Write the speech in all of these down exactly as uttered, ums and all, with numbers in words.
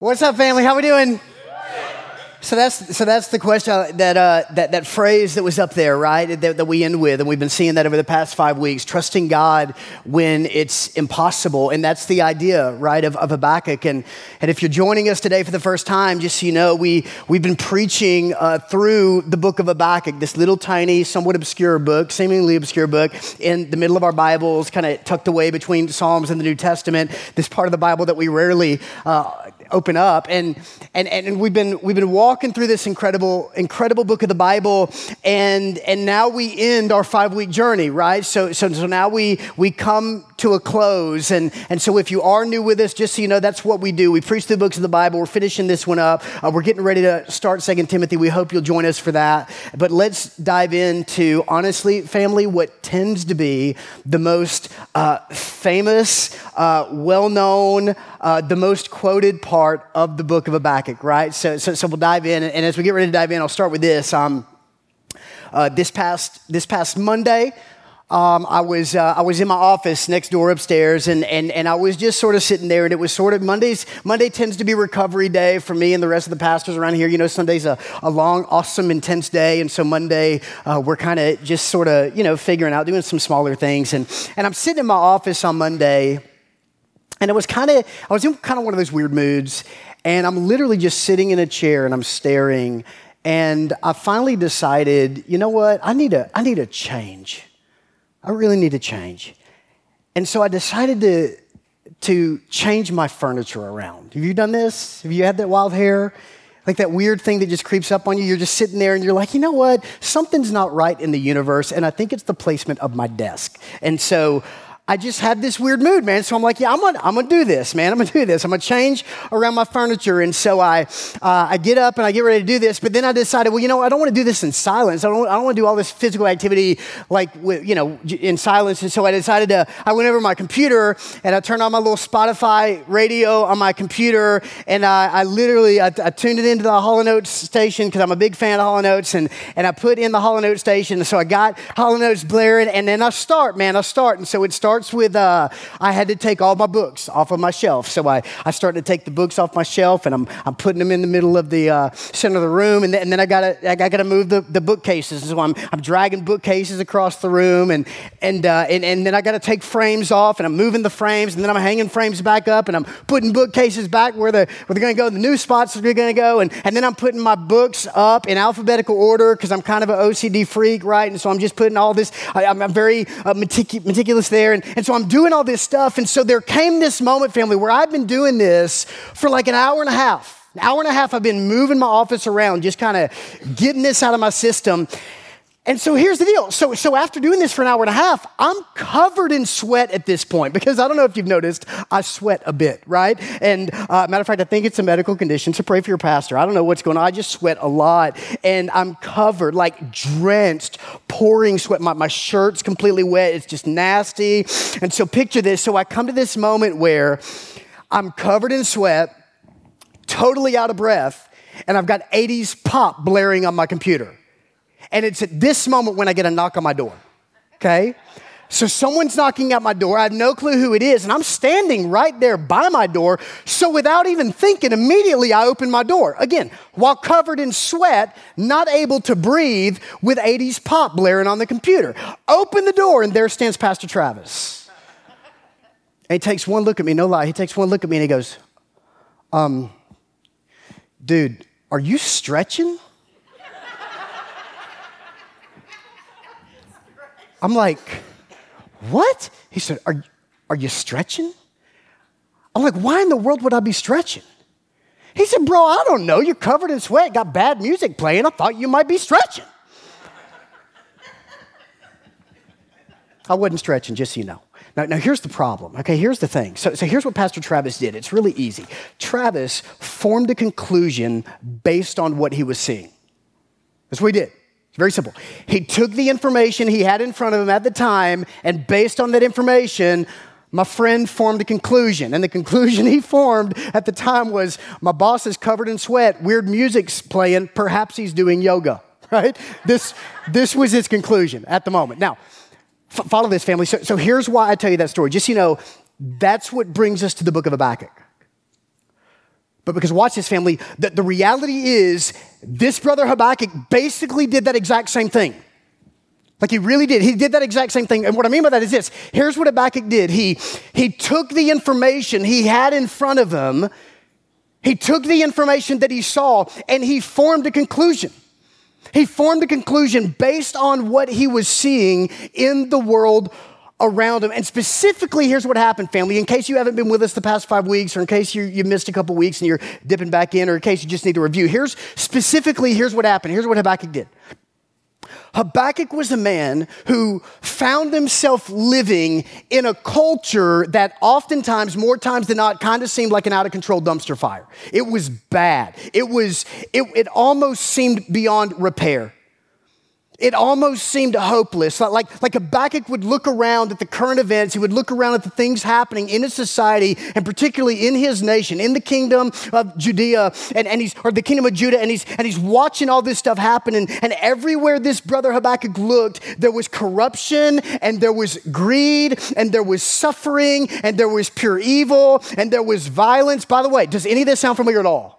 What's up, family? How we doing? So that's so that's the question that uh, that that phrase that was up there, right? That, that we end with, and we've been seeing that over the past five weeks. Trusting God when it's impossible, and that's the idea, right, of, of Habakkuk. And and if you're joining us today for the first time, just so you know, we we've been preaching uh, through the book of Habakkuk, this little tiny, somewhat obscure book, seemingly obscure book, in the middle of our Bibles, kind of tucked away between Psalms and the New Testament. This part of the Bible that we rarely uh, open up, and and and we've been we've been walking. walking through this incredible, incredible book of the Bible, and and now we end our five-week journey, right? So so so now we we come to a close, and and so if you are new with us, just so you know, that's what we do. We preach the books of the Bible. We're finishing this one up. Uh, we're getting ready to start Second Timothy. We hope you'll join us for that. But let's dive into, honestly, family, what tends to be the most uh, famous, uh, well-known, uh, the most quoted part of the book of Habakkuk, right? So so so we'll dive in. And as we get ready to dive in, I'll start with this. Um, uh, this past this past Monday, um, I was uh, I was in my office next door upstairs, and and and I was just sort of sitting there, and it was sort of Mondays. Monday tends to be recovery day for me and the rest of the pastors around here. You know, Sunday's a, a long, awesome, intense day, and so Monday uh, we're kind of just sort of you know figuring out, doing some smaller things, and and I'm sitting in my office on Monday, and it was kind of I was in kind of one of those weird moods. And I'm literally just sitting in a chair and I'm staring, and I finally decided, you know what, I need a, I need a change. I really need a change. And so I decided to, to change my furniture around. Have you done this? Have you had that wild hair? Like that weird thing that just creeps up on you? You're just sitting there and you're like, you know what, something's not right in the universe, and I think it's the placement of my desk. And so I just had this weird mood, man. So I'm like, yeah, I'm gonna, I'm gonna do this, man. I'm gonna do this. I'm gonna change around my furniture. And so I, uh, I get up and I get ready to do this. But then I decided, well, you know, I don't want to do this in silence. I don't, I don't want to do all this physical activity like, with, you know, in silence. And so I decided to. I went over to my computer and I turned on my little Spotify radio on my computer, and I, I literally I, I tuned it into the Hall and Oates station because I'm a big fan of Hall and Oates, and and I put in the Hall and Oates station. And so I got Hall and Oates blaring, and then I start, man, I start, and so it starts. Starts with, uh, I had to take all my books off of my shelf. So I, I started to take the books off my shelf, and I'm I'm putting them in the middle of the uh, center of the room, and then, and then I gotta I gotta move the, the bookcases. So I'm I'm dragging bookcases across the room, and and uh, and and then I gotta take frames off, and I'm moving the frames, and then I'm hanging frames back up, and I'm putting bookcases back where the where they're gonna go, the new spots they're gonna go, and and then I'm putting my books up in alphabetical order because I'm kind of an O C D freak, right? And so I'm just putting all this. I, I'm, I'm very uh, meticu- meticulous there, and And so I'm doing all this stuff. And so there came this moment, family, where I've been doing this for like an hour and a half. An hour and a half I've been moving my office around, just kind of getting this out of my system. And so here's the deal. So, so after doing this for an hour and a half, I'm covered in sweat at this point, because I don't know if you've noticed, I sweat a bit, right? And uh, matter of fact, I think it's a medical condition, so pray for your pastor. I don't know what's going on. I just sweat a lot, and I'm covered, like drenched, pouring sweat. My, my shirt's completely wet. It's just nasty. And so picture this. So I come to this moment where I'm covered in sweat, totally out of breath, and I've got eighties pop blaring on my computer. And it's at this moment when I get a knock on my door, okay? So someone's knocking at my door. I have no clue who it is, and I'm standing right there by my door. So without even thinking, immediately I open my door. Again, while covered in sweat, not able to breathe, with eighties pop blaring on the computer. Open the door, and there stands Pastor Travis. And he takes one look at me, no lie. He takes one look at me, and he goes, um, dude, are you stretching? I'm like, what? He said, are, are you stretching? I'm like, why in the world would I be stretching? He said, bro, I don't know. You're covered in sweat, got bad music playing. I thought you might be stretching. I wasn't stretching, just so you know. Now, now here's the problem, okay? Here's the thing. So, so here's what Pastor Travis did. It's really easy. Travis formed a conclusion based on what he was seeing. That's what he did. It's very simple. He took the information he had in front of him at the time, and based on that information, my friend formed a conclusion. And the conclusion he formed at the time was, my boss is covered in sweat, weird music's playing, perhaps he's doing yoga, right? This, this was his conclusion at the moment. Now, f- follow this, family. So, so here's why I tell you that story. Just so you know, that's what brings us to the book of Habakkuk. But because watch this, family, the, the reality is this brother Habakkuk basically did that exact same thing. Like he really did. He did that exact same thing. And what I mean by that is this. Here's what Habakkuk did. He, he took the information he had in front of him. He took the information that he saw and he formed a conclusion. He formed a conclusion based on what he was seeing in the world around him. And specifically, here's what happened, family. In case you haven't been with us the past five weeks, or in case you, you missed a couple weeks and you're dipping back in, or in case you just need a review, here's specifically, here's what happened. Here's what Habakkuk did. Habakkuk was a man who found himself living in a culture that oftentimes, more times than not, kind of seemed like an out-of-control dumpster fire. It was bad. It was, it, it almost seemed beyond repair. It almost seemed hopeless. Like, like Habakkuk would look around at the current events. He would look around at the things happening in his society, and particularly in his nation, in the kingdom of Judea, and, and he's, or the kingdom of Judah, and he's, and he's watching all this stuff happen. And, and everywhere this brother Habakkuk looked, there was corruption, and there was greed, and there was suffering, and there was pure evil, and there was violence. By the way, does any of this sound familiar at all?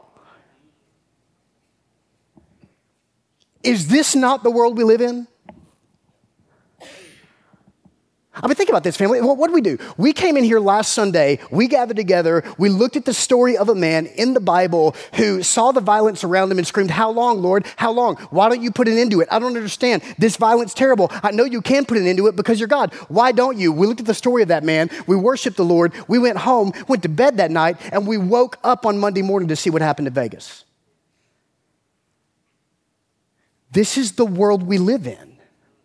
Is this not the world we live in? I mean, think about this, family. What, what did we do? We came in here last Sunday. We gathered together. We looked at the story of a man in the Bible who saw the violence around him and screamed, "How long, Lord? How long? Why don't you put an end to it? I don't understand. This violence terrible. I know you can put an end to it because you're God. Why don't you?" We looked at the story of that man. We worshiped the Lord. We went home, went to bed that night, and we woke up on Monday morning to see what happened in Vegas. This is the world we live in,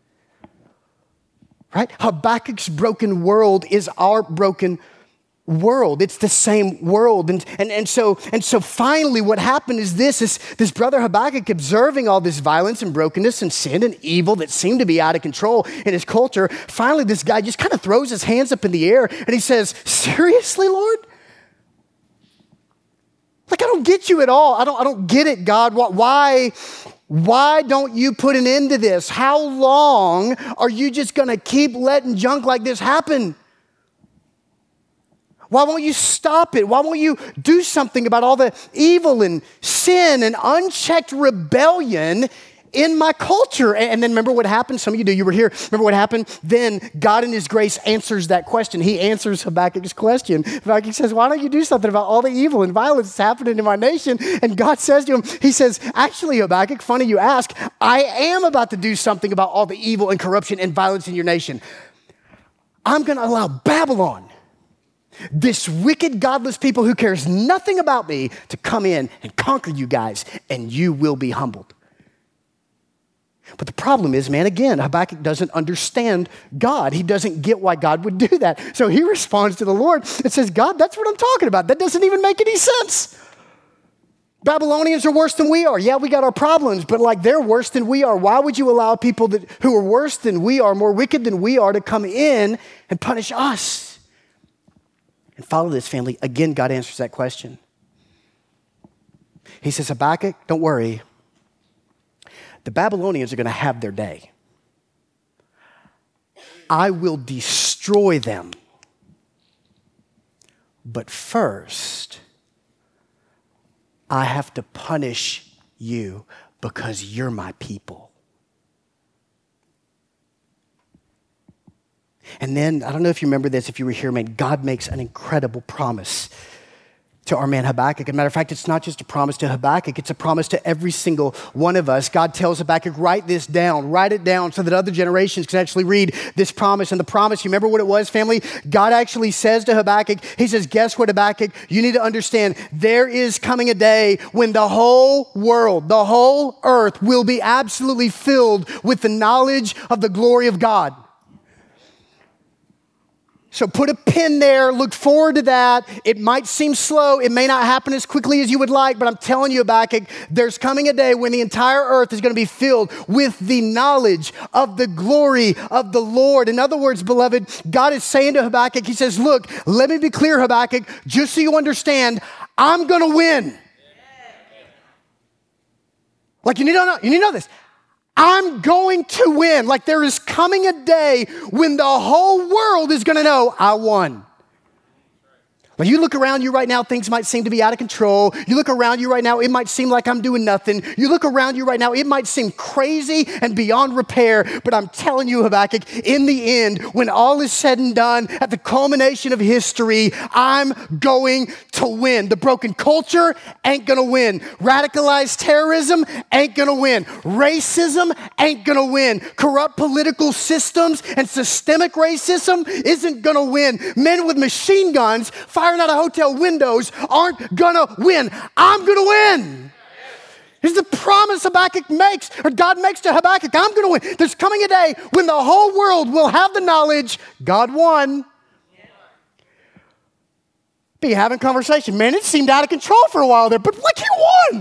right? Habakkuk's broken world is our broken world. It's the same world. And, and, and, so, and so finally what happened is this, is this brother Habakkuk observing all this violence and brokenness and sin and evil that seemed to be out of control in his culture. Finally, this guy just kind of throws his hands up in the air and he says, "Seriously, Lord? Like, I don't get you at all. I don't, I don't get it, God. Why... Why don't you put an end to this? How long are you just going to keep letting junk like this happen? Why won't you stop it? Why won't you do something about all the evil and sin and unchecked rebellion in my culture?" And then remember what happened? Some of you do. You were here. Remember what happened? Then God in his grace answers that question. He answers Habakkuk's question. Habakkuk says, "Why don't you do something about all the evil and violence that's happening in my nation?" And God says to him, he says, "Actually, Habakkuk, funny you ask, I am about to do something about all the evil and corruption and violence in your nation. I'm going to allow Babylon, this wicked, godless people who cares nothing about me, to come in and conquer you guys, and you will be humbled." But the problem is, man, again, Habakkuk doesn't understand God. He doesn't get why God would do that. So he responds to the Lord and says, "God, that's what I'm talking about. That doesn't even make any sense. Babylonians are worse than we are. Yeah, we got our problems, but like they're worse than we are. Why would you allow people that who are worse than we are, more wicked than we are, to come in and punish us?" And follow this, family. Again, God answers that question. He says, "Habakkuk, don't worry. The Babylonians are going to have their day. I will destroy them. But first, I have to punish you because you're my people." And then, I don't know if you remember this, if you were here, man, God makes an incredible promise to our man Habakkuk. As a matter of fact, it's not just a promise to Habakkuk, it's a promise to every single one of us. God tells Habakkuk, write this down, write it down so that other generations can actually read this promise. And the promise, you remember what it was, family? God actually says to Habakkuk, he says, guess what, Habakkuk? You need to understand, there is coming a day when the whole world, the whole earth will be absolutely filled with the knowledge of the glory of God. So put a pin there, look forward to that. It might seem slow. It may not happen as quickly as you would like, but I'm telling you, Habakkuk, there's coming a day when the entire earth is going to be filled with the knowledge of the glory of the Lord. In other words, beloved, God is saying to Habakkuk, he says, look, let me be clear, Habakkuk, just so you understand, I'm going to win. Like you need to know, you need to know this. I'm going to win. Like there is coming a day when the whole world is going to know I won. But you look around you right now, things might seem to be out of control. You look around you right now, it might seem like I'm doing nothing. You look around you right now, it might seem crazy and beyond repair. But I'm telling you, Habakkuk, in the end, when all is said and done, at the culmination of history, I'm going to win. The broken culture ain't gonna win. Radicalized terrorism ain't gonna win. Racism ain't gonna win. Corrupt political systems and systemic racism isn't gonna win. Men with machine guns firing out of hotel windows aren't gonna win. I'm gonna win. This is the promise Habakkuk makes, or God makes to Habakkuk. I'm gonna win. There's coming a day when the whole world will have the knowledge God won. Be having conversation. Man, it seemed out of control for a while there, but look, he won.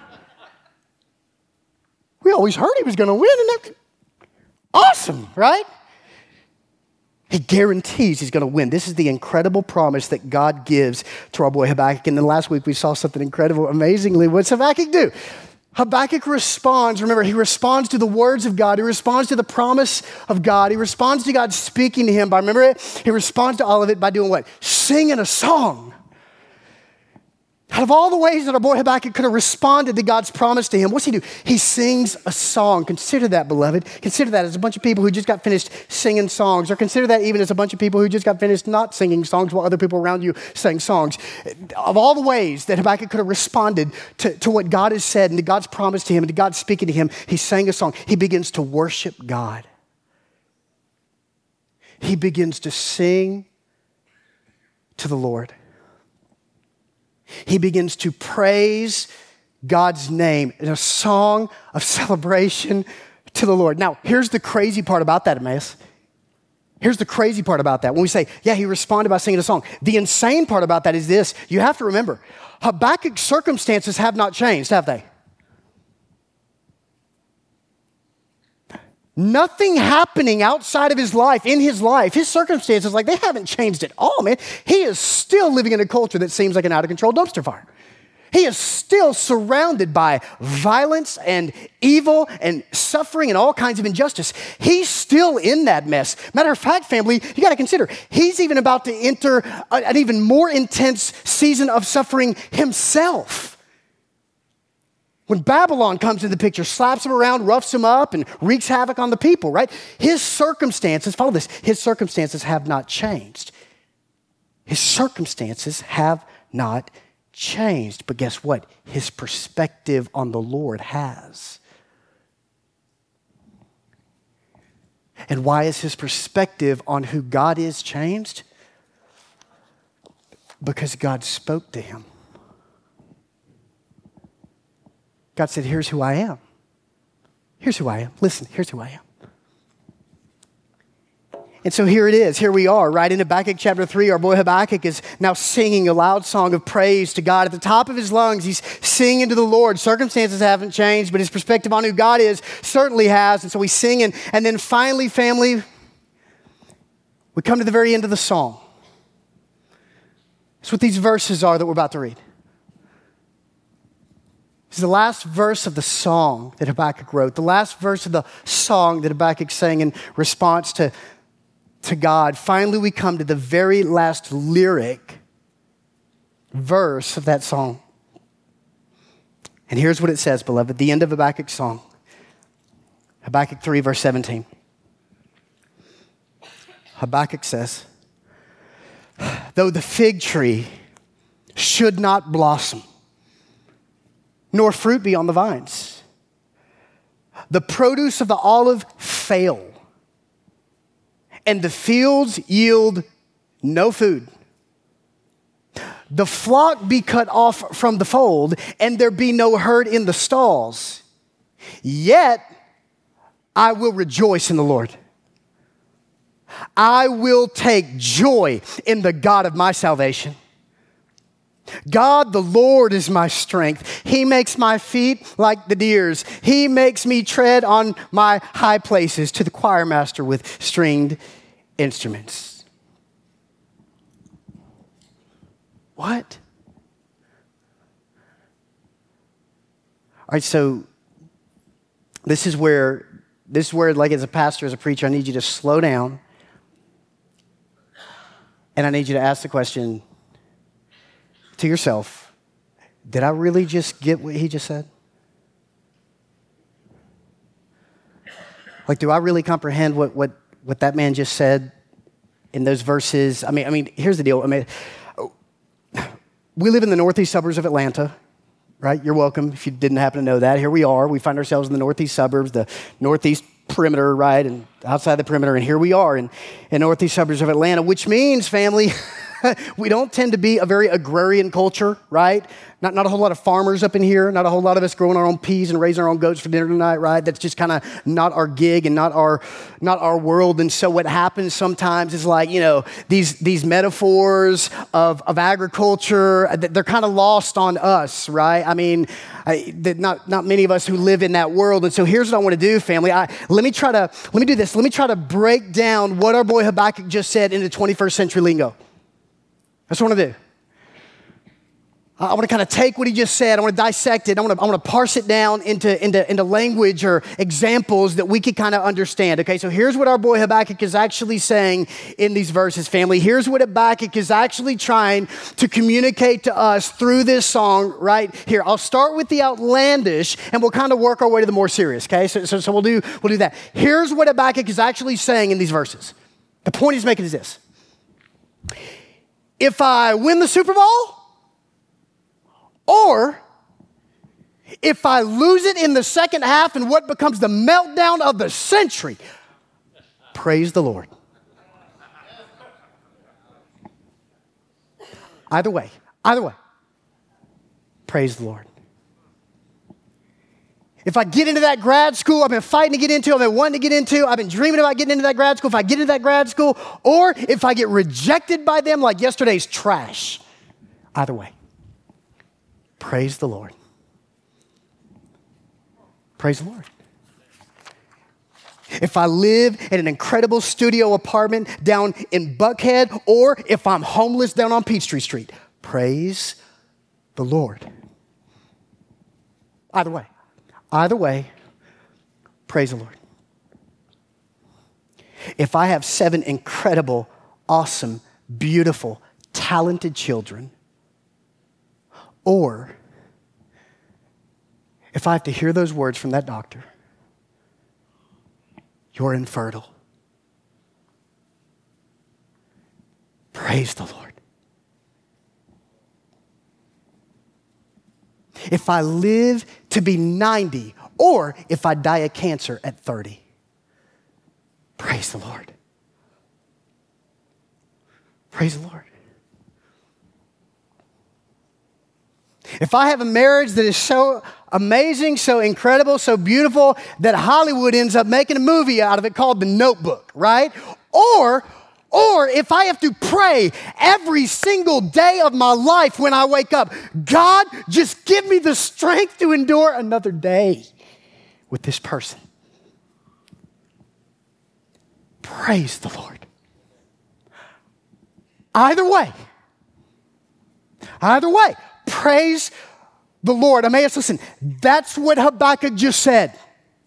We always heard he was gonna win, and that, awesome, right? He guarantees he's going to win. This is the incredible promise that God gives to our boy Habakkuk. And then last week we saw something incredible. Amazingly, what's Habakkuk do? Habakkuk responds. Remember, he responds to the words of God. He responds to the promise of God. He responds to God speaking to him. By remember it? He responds to all of it by doing what? Singing a song. Out of all the ways that our boy Habakkuk could have responded to God's promise to him, what's he do? He sings a song. Consider that, beloved. Consider that as a bunch of people who just got finished singing songs, or consider that even as a bunch of people who just got finished not singing songs while other people around you sang songs. Of all the ways that Habakkuk could have responded to, to what God has said and to God's promise to him and to God speaking to him, he sang a song. He begins to worship God. He begins to sing to the Lord. He begins to praise God's name in a song of celebration to the Lord. Now, here's the crazy part about that, Emmaus. Here's the crazy part about that. When we say, yeah, he responded by singing a song. The insane part about that is this. You have to remember, Habakkuk's circumstances have not changed, have they? Nothing happening outside of his life, in his life, his circumstances, like they haven't changed at all, man. He is still living in a culture that seems like an out-of-control dumpster fire. He is still surrounded by violence and evil and suffering and all kinds of injustice. He's still in that mess. Matter of fact, family, you got to consider, he's even about to enter an even more intense season of suffering himself. When Babylon comes into the picture, slaps him around, roughs him up, and wreaks havoc on the people, right? His circumstances, follow this, his circumstances have not changed. His circumstances have not changed. But guess what? His perspective on the Lord has. And why is his perspective on who God is changed? Because God spoke to him. God said, here's who I am. Here's who I am. Listen, here's who I am. And so here it is. Here we are, right in Habakkuk chapter three. Our boy Habakkuk is now singing a loud song of praise to God. At the top of his lungs, he's singing to the Lord. Circumstances haven't changed, but his perspective on who God is certainly has. And so he's singing. And then finally, family, we come to the very end of the song. That's what these verses are that we're about to read. This is the last verse of the song that Habakkuk wrote, the last verse of the song that Habakkuk sang in response to, to God. Finally, we come to the very last lyric verse of that song. And here's what it says, beloved, the end of Habakkuk's song. Habakkuk three, verse seventeen. Habakkuk says, though the fig tree should not blossom, nor fruit be on the vines, the produce of the olive fail, and the fields yield no food. The flock be cut off from the fold, and there be no herd in the stalls. Yet I will rejoice in the Lord. I will take joy in the God of my salvation. God, the Lord, is my strength. He makes my feet like the deer's. He makes me tread on my high places, to the choir master with stringed instruments. What? All right, so this is where, this is where, like as a pastor, as a preacher, I need you to slow down. And I need you to ask the question, to yourself, did I really just get what he just said? Like, do I really comprehend what, what, what that man just said in those verses? I mean, I mean, here's the deal. I mean, we live in the northeast suburbs of Atlanta, right? You're welcome if you didn't happen to know that. Here we are. We find ourselves in the northeast suburbs, the northeast perimeter, right? And outside the perimeter. And here we are in, in northeast suburbs of Atlanta, which means, family, we don't tend to be a very agrarian culture, right? Not, not a whole lot of farmers up in here. Not a whole lot of us growing our own peas and raising our own goats for dinner tonight, right? That's just kind of not our gig and not our not our world. And so what happens sometimes is like, you know, these these metaphors of, of agriculture, they're kind of lost on us, right? I mean, I, not not many of us who live in that world. And so here's what I want to do, family. I, let me try to let me do this. Let me try to break down what our boy Habakkuk just said into twenty-first century lingo. That's what I want to do. I want to kind of take what he just said. I want to dissect it. I want to, I want to parse it down into, into, into language or examples that we could kind of understand. Okay, so here's what our boy Habakkuk is actually saying in these verses, family. Here's what Habakkuk is actually trying to communicate to us through this song right here. I'll start with the outlandish, and we'll kind of work our way to the more serious, okay? So, so, so we'll do, we'll do that. Here's what Habakkuk is actually saying in these verses. The point he's making is this. If I win the Super Bowl, or if I lose it in the second half in what becomes the meltdown of the century, praise the Lord. Either way, either way, praise the Lord. If I get into that grad school I've been fighting to get into, I've been wanting to get into, I've been dreaming about getting into that grad school, if I get into that grad school, or if I get rejected by them like yesterday's trash, either way, praise the Lord. Praise the Lord. If I live in an incredible studio apartment down in Buckhead, or if I'm homeless down on Peachtree Street, praise the Lord. Either way. Either way, praise the Lord. If I have seven incredible, awesome, beautiful, talented children, or if I have to hear those words from that doctor, you're infertile, praise the Lord. If I live to be ninety, or if I die of cancer at thirty, praise the Lord. Praise the Lord. If I have a marriage that is so amazing, so incredible, so beautiful, that Hollywood ends up making a movie out of it called The Notebook, right? Or Or if I have to pray every single day of my life when I wake up, God, just give me the strength to endure another day with this person. Praise the Lord. Either way, either way, praise the Lord. Emmaus, listen, that's what Habakkuk just said.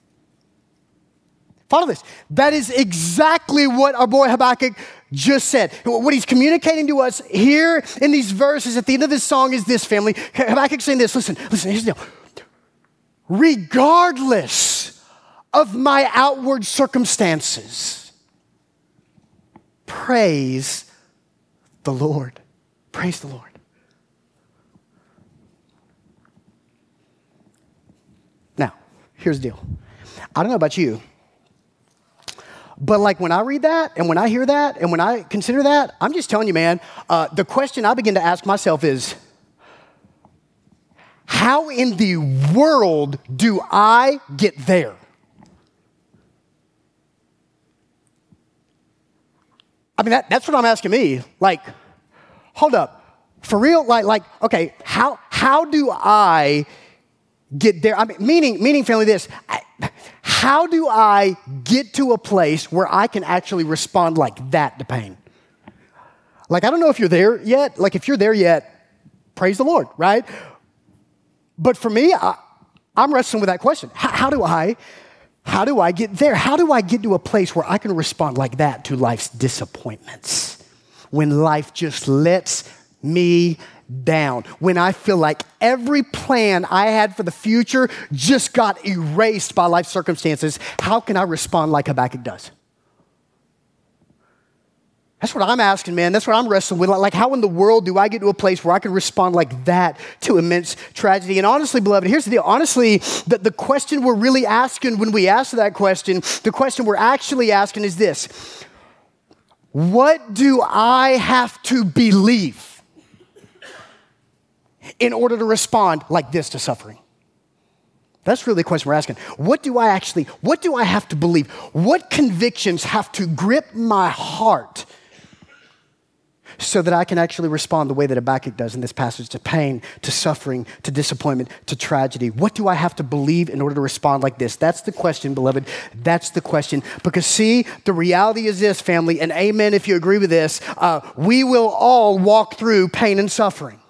Follow this. That is exactly what our boy Habakkuk just said. What he's communicating to us here in these verses at the end of this song is this, family. Habakkuk's saying this. Listen, listen, here's the deal. Regardless of my outward circumstances, praise the Lord. Praise the Lord. Now, here's the deal. I don't know about you, but like when I read that and when I hear that and when I consider that, I'm just telling you, man, uh, the question I begin to ask myself is, how in the world do I get there? I mean, that, that's what I'm asking me. Like, hold up. For real? Like, like, okay, how how do I get there? I mean, meaning, meaning, family, this. I, How do I get to a place where I can actually respond like that to pain? Like, I don't know if you're there yet. Like, if you're there yet, praise the Lord, right? But for me, I, I'm wrestling with that question. How, how do I, how do I get there? How do I get to a place where I can respond like that to life's disappointments? When life just lets me down, when I feel like every plan I had for the future just got erased by life circumstances, how can I respond like Habakkuk does? That's what I'm asking, man. That's what I'm wrestling with. Like, how in the world do I get to a place where I can respond like that to immense tragedy? And honestly, beloved, here's the deal. Honestly, the, the question we're really asking when we ask that question, the question we're actually asking is this: what do I have to believe in order to respond like this to suffering? That's really the question we're asking. What do I actually, what do I have to believe? What convictions have to grip my heart so that I can actually respond the way that Habakkuk does in this passage to pain, to suffering, to disappointment, to tragedy? What do I have to believe in order to respond like this? That's the question, beloved. That's the question. Because see, the reality is this, family, and amen if you agree with this, uh, we will all walk through pain and suffering.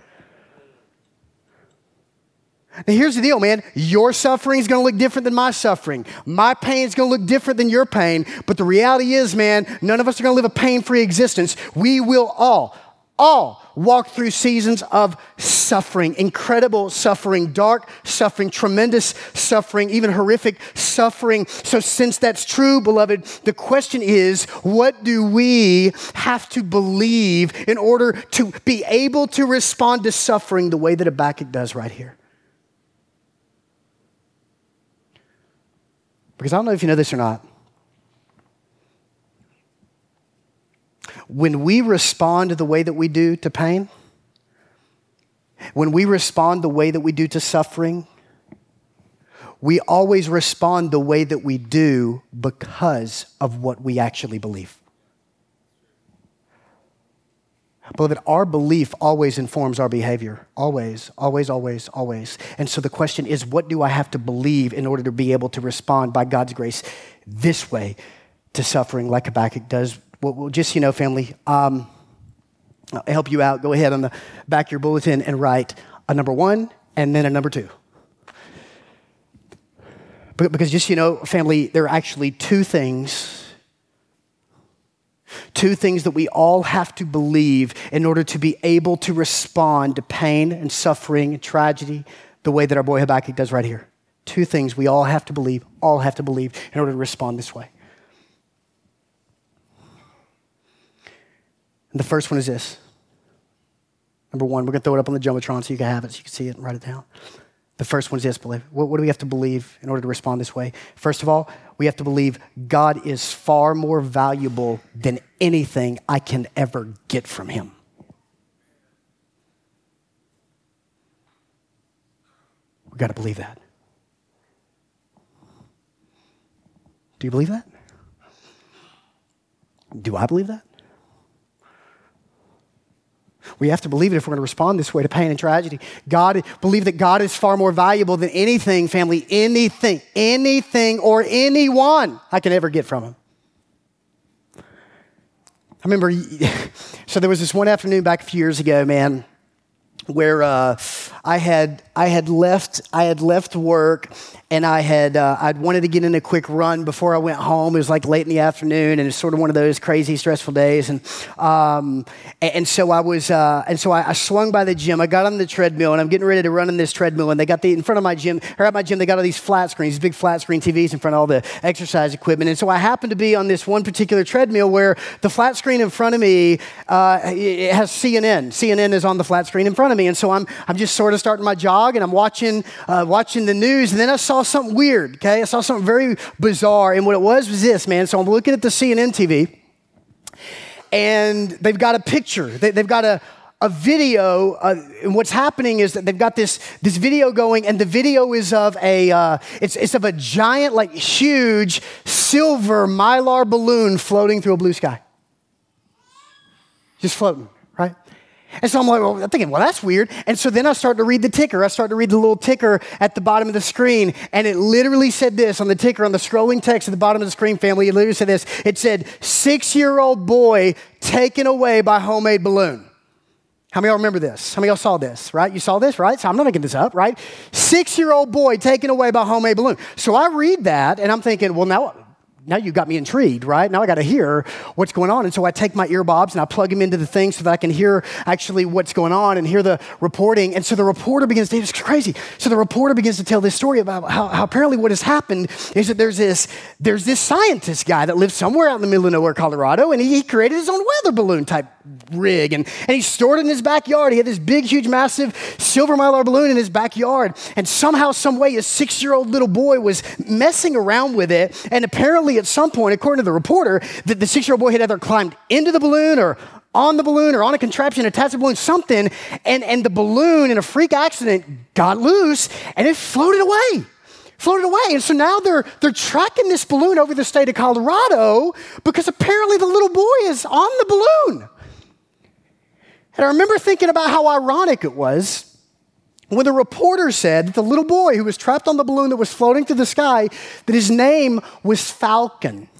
Now, here's the deal, man. Your suffering is going to look different than my suffering. My pain is going to look different than your pain. But the reality is, man, none of us are going to live a pain-free existence. We will all, all walk through seasons of suffering, incredible suffering, dark suffering, tremendous suffering, even horrific suffering. So since that's true, beloved, the question is, what do we have to believe in order to be able to respond to suffering the way that Habakkuk does right here? Because I don't know if you know this or not. When we respond the way that we do to pain, when we respond the way that we do to suffering, we always respond the way that we do because of what we actually believe. Beloved, our belief always informs our behavior. Always, always, always, always. And so the question is, what do I have to believe in order to be able to respond by God's grace this way to suffering like Habakkuk does? Well, well just, you know, family, um, I'll help you out. Go ahead on the back of your bulletin and write a number one and then a number two. Because just, you know, family, there are actually two things Two things that we all have to believe in order to be able to respond to pain and suffering and tragedy the way that our boy Habakkuk does right here. Two things we all have to believe, all have to believe in order to respond this way. And the first one is this. Number one, we're going to throw it up on the Jumbotron so you can have it, so you can see it and write it down. The first one is this, believe. What, what do we have to believe in order to respond this way? First of all, we have to believe God is far more valuable than anything I can ever get from him. We've got to believe that. Do you believe that? Do I believe that? We have to believe it if we're going to respond this way to pain and tragedy. God, believe that God is far more valuable than anything, family, anything, anything or anyone I can ever get from him. I remember, so there was this one afternoon back a few years ago, man, where uh, I had I had left I had left work, and I had uh, I'd wanted to get in a quick run before I went home. It was like late in the afternoon, and it's sort of one of those crazy, stressful days. And um, and, and so I was uh, and so I, I swung by the gym. I got on the treadmill, and I'm getting ready to run in this treadmill. And they got the in front of my gym, or at my gym, they got all these flat screens, these big flat screen T Vs in front of all the exercise equipment. And so I happened to be on this one particular treadmill where the flat screen in front of me uh, it has C N N. C N N is on the flat screen in front of me, and so I'm I'm just sort of starting my jog, and I'm watching uh, watching the news, and then I saw something weird, okay? I saw something very bizarre, and what it was was this, man. So I'm looking at the C N N T V, and they've got a picture. They, they've got a, a video, uh, and what's happening is that they've got this, this video going, and the video is of a, uh, it's, it's of a giant, like huge silver Mylar balloon floating through a blue sky. Just floating, right? And so I'm like, well, I'm thinking, well, that's weird. And so then I start to read the ticker. I start to read the little ticker at the bottom of the screen. And it literally said this on the ticker, on the scrolling text at the bottom of the screen, family. It literally said this. It said, six-year-old boy taken away by homemade balloon. How many of y'all remember this? How many of y'all saw this, right? You saw this, right? So I'm not making this up, right? Six-year-old boy taken away by homemade balloon. So I read that, and I'm thinking, well, now now you got me intrigued, right? Now I got to hear what's going on. And so I take my earbobs and I plug them into the thing so that I can hear actually what's going on and hear the reporting. And so the reporter begins to, it's crazy. So the reporter begins to tell this story about how, how apparently what has happened is that there's this, there's this scientist guy that lives somewhere out in the middle of nowhere, Colorado, and he, he created his own weather balloon type rig. And, and he stored it in his backyard. He had this big, huge, massive silver mylar balloon in his backyard. And somehow, some way, a six-year-old little boy was messing around with it. And apparently at some point, according to the reporter, the, the six-year-old boy had either climbed into the balloon or on the balloon or on a contraption attached to the balloon, something. And, and the balloon, in a freak accident, got loose and it floated away. Floated away. And so now they're, they're tracking this balloon over the state of Colorado because apparently the little boy is on the balloon. And I remember thinking about how ironic it was when the reporter said that the little boy who was trapped on the balloon that was floating through the sky, that his name was Falcon.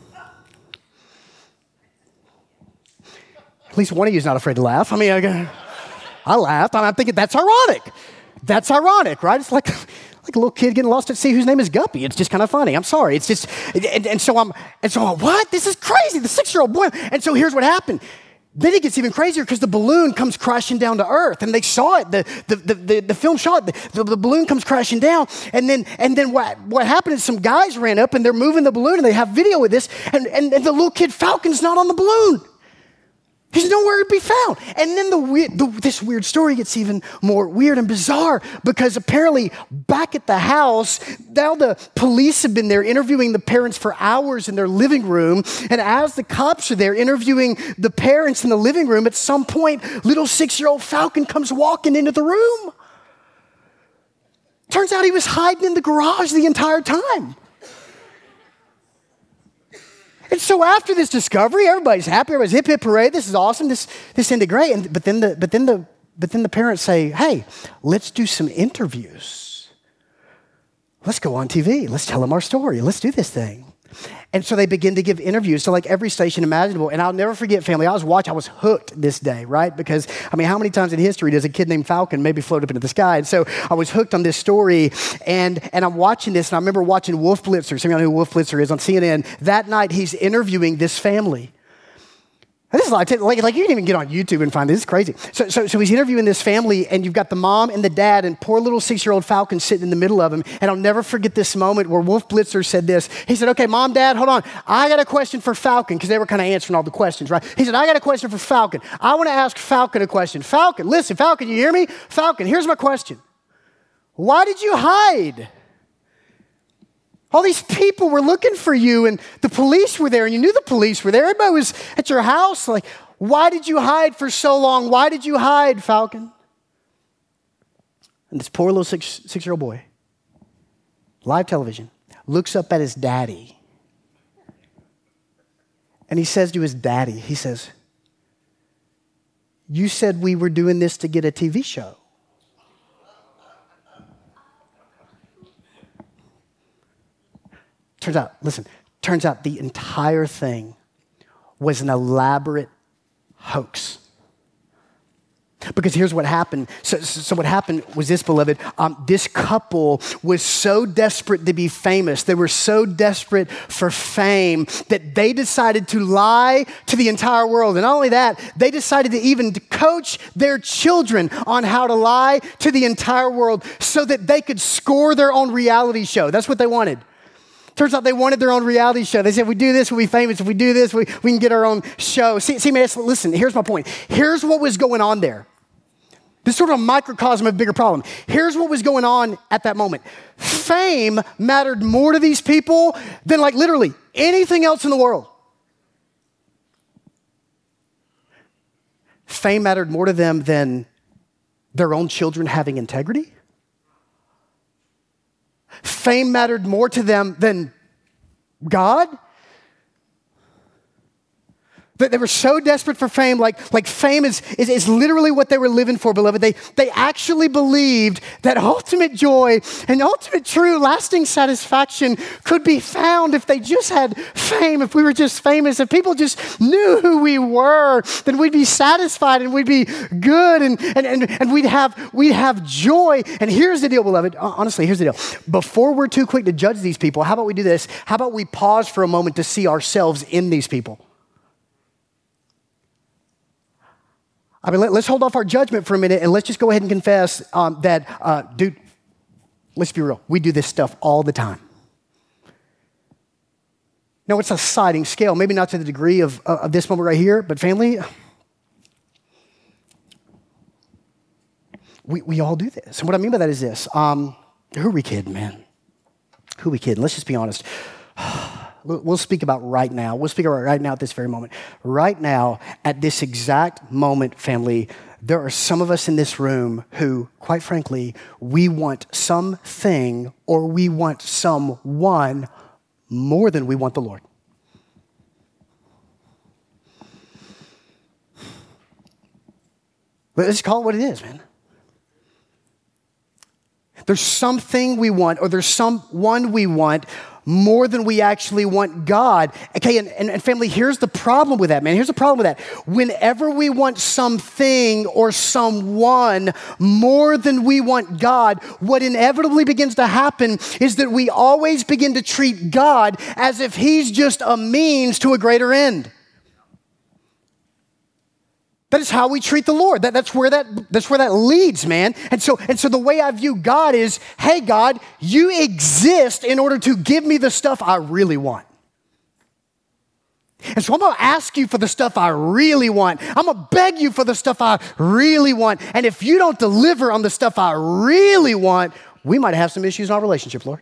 At least one of you is not afraid to laugh. I mean, I, I laughed. I'm thinking that's ironic. That's ironic, right? It's like, like a little kid getting lost at sea whose name is Guppy. It's just kind of funny. I'm sorry. It's just, and, and so I'm, and so I'm, what? This is crazy. The six-year-old boy. And so here's what happened. Then it gets even crazier because the balloon comes crashing down to earth, and they saw it. The the the, the, the film shot it. The, the, the balloon comes crashing down, and then and then what what happened is some guys ran up and they're moving the balloon, and they have video of this, and and, and the little kid Falcon's not on the balloon. He's nowhere to be found. And then the, weird, the this weird story gets even more weird and bizarre because apparently back at the house, now the police have been there interviewing the parents for hours in their living room. And as the cops are there interviewing the parents in the living room, at some point, little six-year-old Falcon comes walking into the room. Turns out he was hiding in the garage the entire time. And so after this discovery, everybody's happy. Everybody's hip hip hooray. This is awesome. This this ended great. And but then the but then the but then the parents say, "Hey, let's do some interviews. Let's go on T V. Let's tell them our story. Let's do this thing." And so they begin to give interviews to like every station imaginable. And I'll never forget, family, I was watching, I was hooked this day, right? Because, I mean, how many times in history does a kid named Falcon maybe float up into the sky? And so I was hooked on this story, and, and I'm watching this, and I remember watching Wolf Blitzer. Some of you know who Wolf Blitzer is on C N N. That night, he's interviewing this family. This is like, like, like you can even get on YouTube and find this. It's crazy. So, so, so he's interviewing this family, and you've got the mom and the dad, and poor little six-year-old Falcon sitting in the middle of him. And I'll never forget this moment where Wolf Blitzer said this. He said, "Okay, mom, dad, hold on. I got a question for Falcon," because they were kind of answering all the questions, right? He said, "I got a question for Falcon. I want to ask Falcon a question. Falcon, listen, Falcon, you hear me? Falcon, here's my question. Why did you hide? All these people were looking for you, and the police were there, and you knew the police were there. Everybody was at your house. Like, why did you hide for so long? Why did you hide, Falcon?" And this poor little six, six-year-old boy, live television, looks up at his daddy. And he says to his daddy, he says, "You said we were doing this to get a T V show." Turns out, listen, turns out the entire thing was an elaborate hoax. Because here's what happened. So, so what happened was this, beloved. Um, this couple was so desperate to be famous. They were so desperate for fame that they decided to lie to the entire world. And not only that, they decided to even coach their children on how to lie to the entire world so that they could score their own reality show. That's what they wanted. Turns out they wanted their own reality show. They said, if we do this, we'll be famous. If we do this, we, we can get our own show. See, see, man, listen, here's my point. Here's what was going on there. This is sort of a microcosm of a bigger problem. Here's what was going on at that moment. Fame mattered more to these people than like literally anything else in the world. Fame mattered more to them than their own children having integrity. Fame mattered more to them than God. They were so desperate for fame, like, like fame is, is, is literally what they were living for, beloved. They, they actually believed that ultimate joy and ultimate true lasting satisfaction could be found if they just had fame, if we were just famous, if people just knew who we were, then we'd be satisfied and we'd be good and, and, and, and we'd, have, we'd have joy. And here's the deal, beloved. Honestly, here's the deal. Before we're too quick to judge these people, how about we do this? How about we pause for a moment to see ourselves in these people? I mean, let, let's hold off our judgment for a minute and let's just go ahead and confess um, that, uh, dude, let's be real. We do this stuff all the time. No, it's a sliding scale. Maybe not to the degree of, uh, of this moment right here, but family, we, we all do this. And what I mean by that is this. Um, who are we kidding, man? Who are we kidding? Let's just be honest. We'll speak about right now. We'll speak about right now at this very moment. Right now, at this exact moment, family, there are some of us in this room who, quite frankly, we want something or we want someone more than we want the Lord. Let's call it what it is, man. There's something we want or there's someone we want more than we actually want God. Okay, and, and, and family, here's the problem with that, man. Here's the problem with that. Whenever we want something or someone more than we want God, what inevitably begins to happen is that we always begin to treat God as if he's just a means to a greater end. That is how we treat the Lord. That, that's where that that's where that leads, man. And so, and so the way I view God is, hey, God, you exist in order to give me the stuff I really want. And so I'm going to ask you for the stuff I really want. I'm going to beg you for the stuff I really want. And if you don't deliver on the stuff I really want, we might have some issues in our relationship, Lord.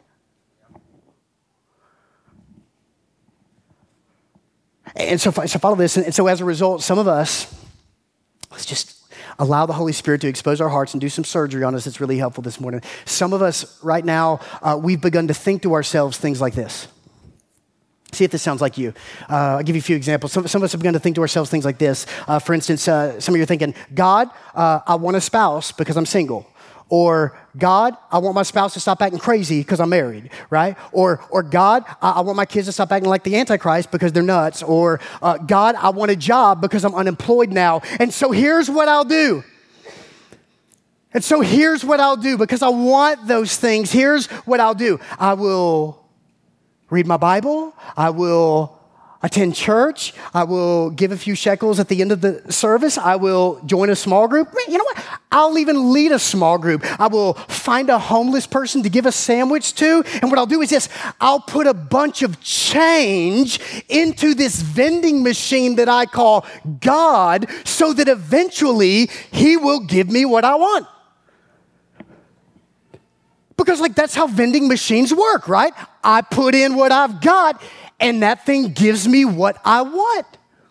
And so, so follow this. And so as a result, some of us, let's just allow the Holy Spirit to expose our hearts and do some surgery on us. It's really helpful this morning. Some of us right now, uh, we've begun to think to ourselves things like this. See if this sounds like you. Uh, I'll give you a few examples. Some, some of us have begun to think to ourselves things like this. Uh, for instance, uh, some of you are thinking, God, uh, I want a spouse because I'm single. Or, God, I want my spouse to stop acting crazy because I'm married, right? Or, or God, I, I want my kids to stop acting like the Antichrist because they're nuts. Or, uh, God, I want a job because I'm unemployed now. And so here's what I'll do. And so here's what I'll do because I want those things. Here's what I'll do. I will read my Bible. I will attend church. I will give a few shekels at the end of the service. I will join a small group. You know what? I'll even lead a small group. I will find a homeless person to give a sandwich to. And what I'll do is this. I'll put a bunch of change into this vending machine that I call God so that eventually he will give me what I want. Because like that's how vending machines work, right? I put in what I've got and that thing gives me what I want.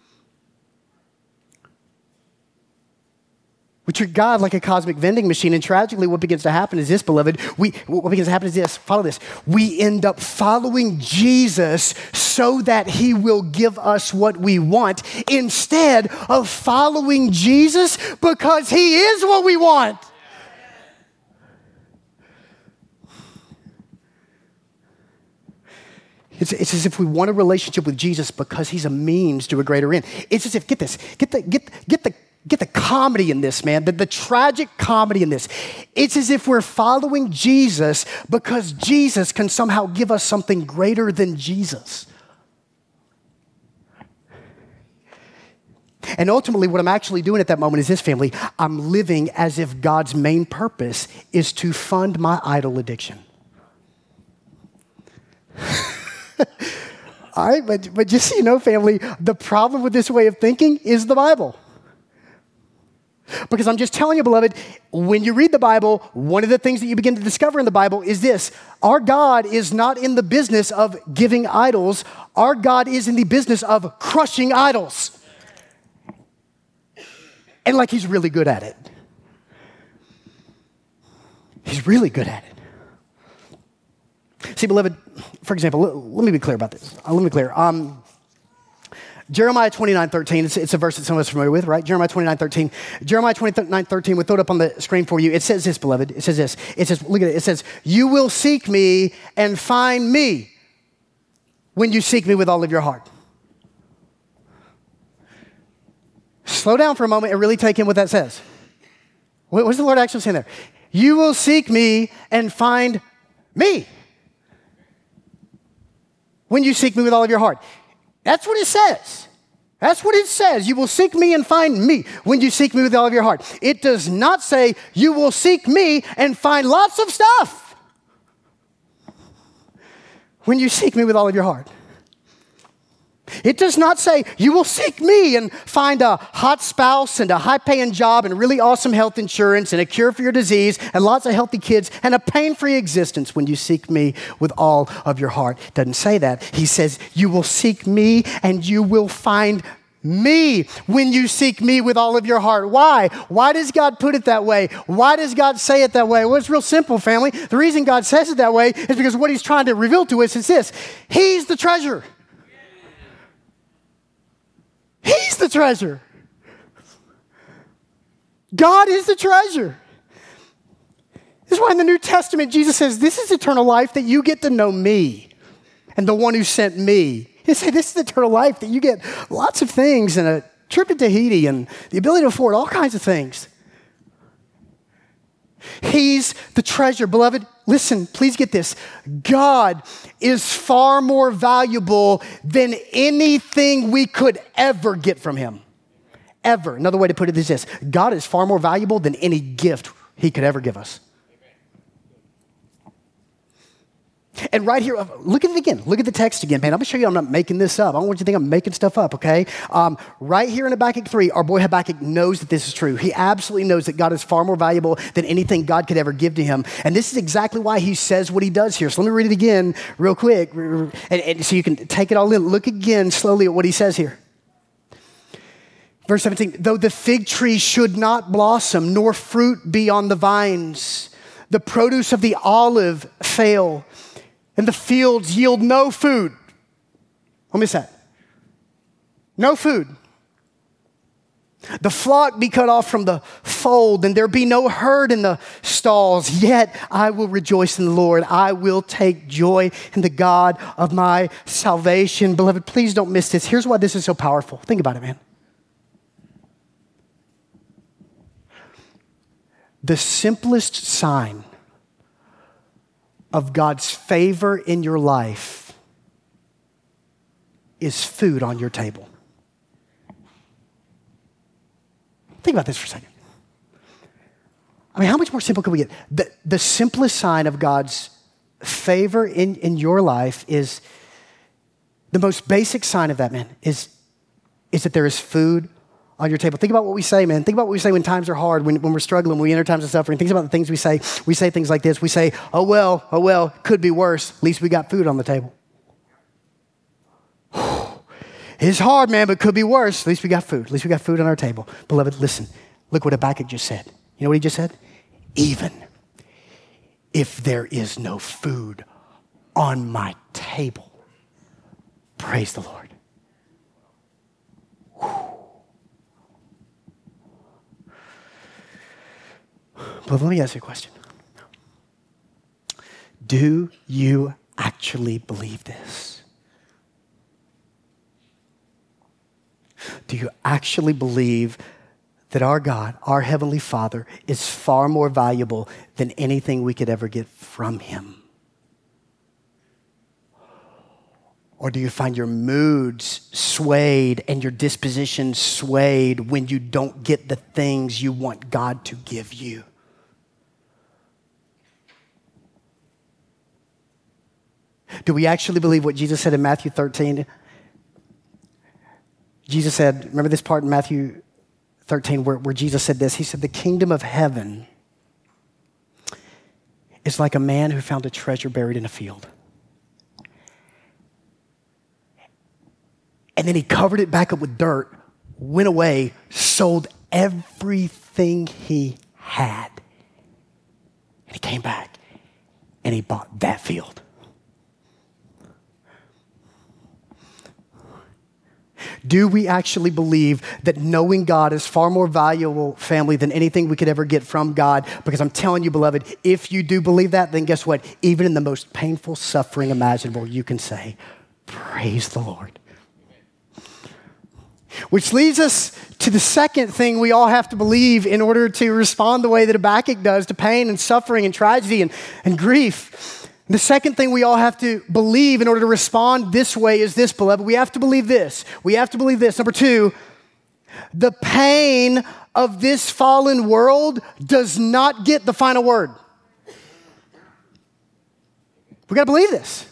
We treat God like a cosmic vending machine, and tragically what begins to happen is this, beloved. We, what begins to happen is this, follow this. We end up following Jesus so that he will give us what we want instead of following Jesus because he is what we want. It's, it's as if we want a relationship with Jesus because he's a means to a greater end. It's as if, get this, get the, get, get the, get the comedy in this, man, the, the tragic comedy in this. It's as if we're following Jesus because Jesus can somehow give us something greater than Jesus. And ultimately, what I'm actually doing at that moment is this, family. I'm living as if God's main purpose is to fund my idol addiction. All right, but, but just so you know, family, the problem with this way of thinking is the Bible. Because I'm just telling you, beloved, when you read the Bible, one of the things that you begin to discover in the Bible is this. Our God is not in the business of giving idols. Our God is in the business of crushing idols. And like he's really good at it. He's really good at it. See, beloved, for example, let, let me be clear about this. Uh, let me be clear. Um, Jeremiah twenty-nine thirteen, it's, it's a verse that some of us are familiar with, right? Jeremiah twenty-nine thirteen. Jeremiah twenty-nine thirteen, we'll throw it up on the screen for you. It says this, beloved. It says this. It says, look at it. It says, you will seek me and find me when you seek me with all of your heart. Slow down for a moment and really take in what that says. What was the Lord actually saying there? You will seek me and find me when you seek me with all of your heart. That's what it says. That's what it says. You will seek me and find me when you seek me with all of your heart. It does not say you will seek me and find lots of stuff when you seek me with all of your heart. It does not say you will seek me and find a hot spouse and a high-paying job and really awesome health insurance and a cure for your disease and lots of healthy kids and a pain-free existence when you seek me with all of your heart. It doesn't say that. He says you will seek me and you will find me when you seek me with all of your heart. Why? Why does God put it that way? Why does God say it that way? Well, it's real simple, family. The reason God says it that way is because what he's trying to reveal to us is this. He's the treasure. He's the treasure. God is the treasure. This is why in the New Testament, Jesus says, this is eternal life, that you get to know me and the one who sent me. He said, this is eternal life, that you get lots of things and a trip to Tahiti and the ability to afford all kinds of things. He's the treasure. Beloved, listen, please get this. God is far more valuable than anything we could ever get from him. Ever. Another way to put it is this. God is far more valuable than any gift he could ever give us. And right here, look at it again. Look at the text again, man. I'm going to show you I'm not making this up. I don't want you to think I'm making stuff up, okay? Um, right here in Habakkuk three, our boy Habakkuk knows that this is true. He absolutely knows that God is far more valuable than anything God could ever give to him. And this is exactly why he says what he does here. So let me read it again real quick, and, and so you can take it all in. Look again slowly at what he says here. Verse seventeen, though the fig tree should not blossom, nor fruit be on the vines, the produce of the olive fail, and the fields yield no food. What miss that? No food. The flock be cut off from the fold, and there be no herd in the stalls. Yet I will rejoice in the Lord. I will take joy in the God of my salvation. Beloved, please don't miss this. Here's why this is so powerful. Think about it, man. The simplest sign of God's favor in your life is food on your table. Think about this for a second. I mean, how much more simple could we get? The, the simplest sign of God's favor in, in your life is, the most basic sign of that, man, is, is that there is food on your table. Think about what we say, man. Think about what we say when times are hard, when, when we're struggling, when we enter times of suffering. Think about the things we say. We say things like this. We say, oh, well, oh, well, could be worse. At least we got food on the table. It's hard, man, but could be worse. At least we got food. At least we got food on our table. Beloved, listen. Look what Habakkuk just said. You know what he just said? Even if there is no food on my table, praise the Lord. But let me ask you a question. Do you actually believe this? Do you actually believe that our God, our Heavenly Father, is far more valuable than anything we could ever get from him? Or do you find your moods swayed and your disposition swayed when you don't get the things you want God to give you? Do we actually believe what Jesus said in Matthew thirteen? Jesus said, remember this part in Matthew thirteen where, where Jesus said this? He said, the kingdom of heaven is like a man who found a treasure buried in a field. And then he covered it back up with dirt, went away, sold everything he had. And he came back and he bought that field. Do we actually believe that knowing God is far more valuable, family, than anything we could ever get from God? Because I'm telling you, beloved, if you do believe that, then guess what? Even in the most painful suffering imaginable, you can say, praise the Lord. Which leads us to the second thing we all have to believe in order to respond the way that Habakkuk does to pain and suffering and tragedy and, and grief. The second thing we all have to believe in order to respond this way is this, beloved. We have to believe this. We have to believe this. Number two, the pain of this fallen world does not get the final word. We got to believe this.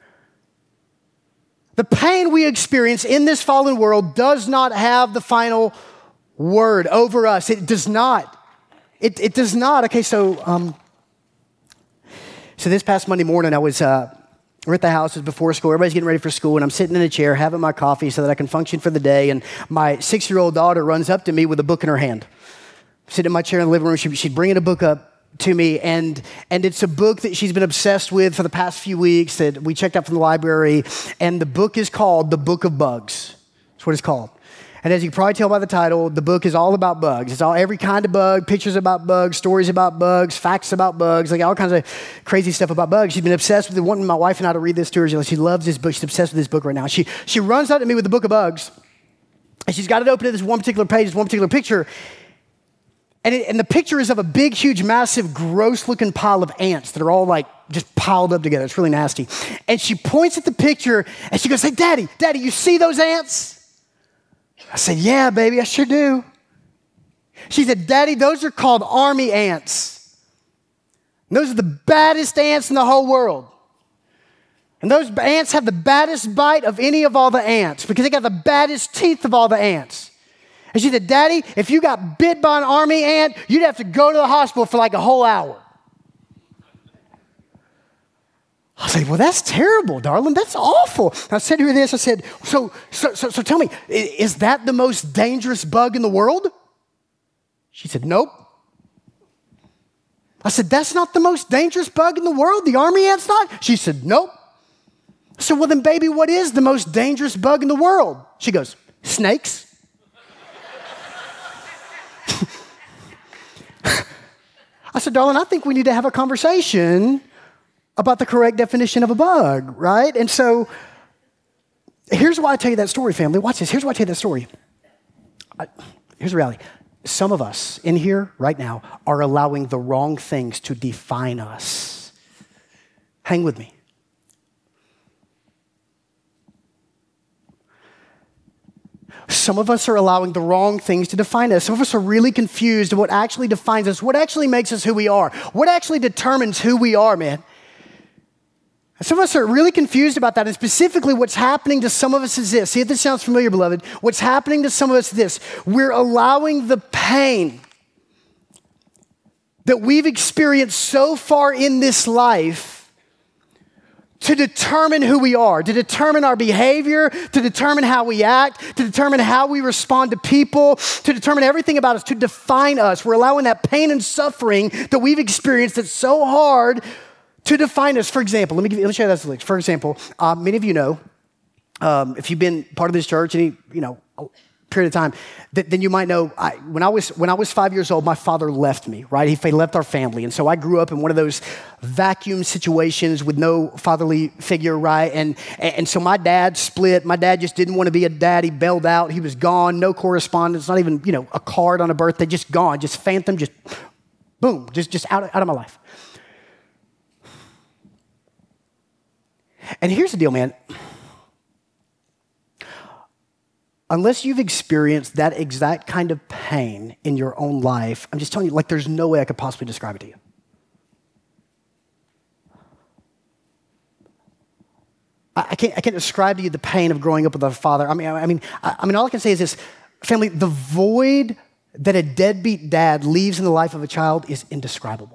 The pain we experience in this fallen world does not have the final word over us. It does not. It, it does not. Okay, so um, so this past Monday morning, I was uh, we're at the house. It was before school. Everybody's getting ready for school, and I'm sitting in a chair having my coffee so that I can function for the day. And my six-year-old daughter runs up to me with a book in her hand. I'm sitting in my chair in the living room. She, she's bringing a book up to me, and and it's a book that she's been obsessed with for the past few weeks that we checked out from the library, and the book is called The Book of Bugs. That's what it's called. And as you can probably tell by the title, the book is all about bugs. It's all every kind of bug, pictures about bugs, stories about bugs, facts about bugs, like all kinds of crazy stuff about bugs. She's been obsessed with it, wanting my wife and I to read this to her. She loves this book. She's obsessed with this book right now. She she runs out to me with the Book of Bugs, and she's got it open to this one particular page, this one particular picture. And, it, and the picture is of a big, huge, massive, gross-looking pile of ants that are all like just piled up together. It's really nasty. And she points at the picture and she goes, "Hey, Daddy, Daddy, you see those ants?" I said, "Yeah, baby, I sure do." She said, "Daddy, those are called army ants. And those are the baddest ants in the whole world. And those ants have the baddest bite of any of all the ants because they got the baddest teeth of all the ants." And she said, "Daddy, if you got bit by an army ant, you'd have to go to the hospital for like a whole hour." I was like, "Well, that's terrible, darling. That's awful." I said to her this, I said, so, so, so, so tell me, is that the most dangerous bug in the world? She said, "Nope." I said, "That's not the most dangerous bug in the world? The army ant's not?" She said, "Nope." I said, "Well, then, baby, what is the most dangerous bug in the world?" She goes, "Snakes." I said, "Darling, I think we need to have a conversation about the correct definition of a bug, right?" And so here's why I tell you that story, family. Watch this. Here's why I tell you that story. I, here's the reality. Some of us in here right now are allowing the wrong things to define us. Hang with me. Some of us are allowing the wrong things to define us. Some of us are really confused what actually defines us, what actually makes us who we are, what actually determines who we are, man. Some of us are really confused about that, and specifically what's happening to some of us is this. See if this sounds familiar, beloved. What's happening to some of us is this. We're allowing the pain that we've experienced so far in this life to determine who we are, to determine our behavior, to determine how we act, to determine how we respond to people, to determine everything about us, to define us. We're allowing that pain and suffering that we've experienced that's so hard to define us. For example, let me give you, let me show you this list. For example, uh, many of you know, um, if you've been part of this church any, you know, period of time, th- then you might know, I, when I was when I was five years old, my father left me, right? He, he left our family. And so I grew up in one of those vacuum situations with no fatherly figure, right? And, and so my dad split. My dad just didn't want to be a dad. He bailed out. He was gone. No correspondence, not even, you know, a card on a birthday, just gone, just phantom, just boom, just, just out, of, out of my life. And here's the deal, man. Unless you've experienced that exact kind of pain in your own life, I'm just telling you, like, there's no way I could possibly describe it to you. I, I can't, I can't describe to you the pain of growing up with a father. I mean, I, I mean, I, I mean, all I can say is this, family: the void that a deadbeat dad leaves in the life of a child is indescribable.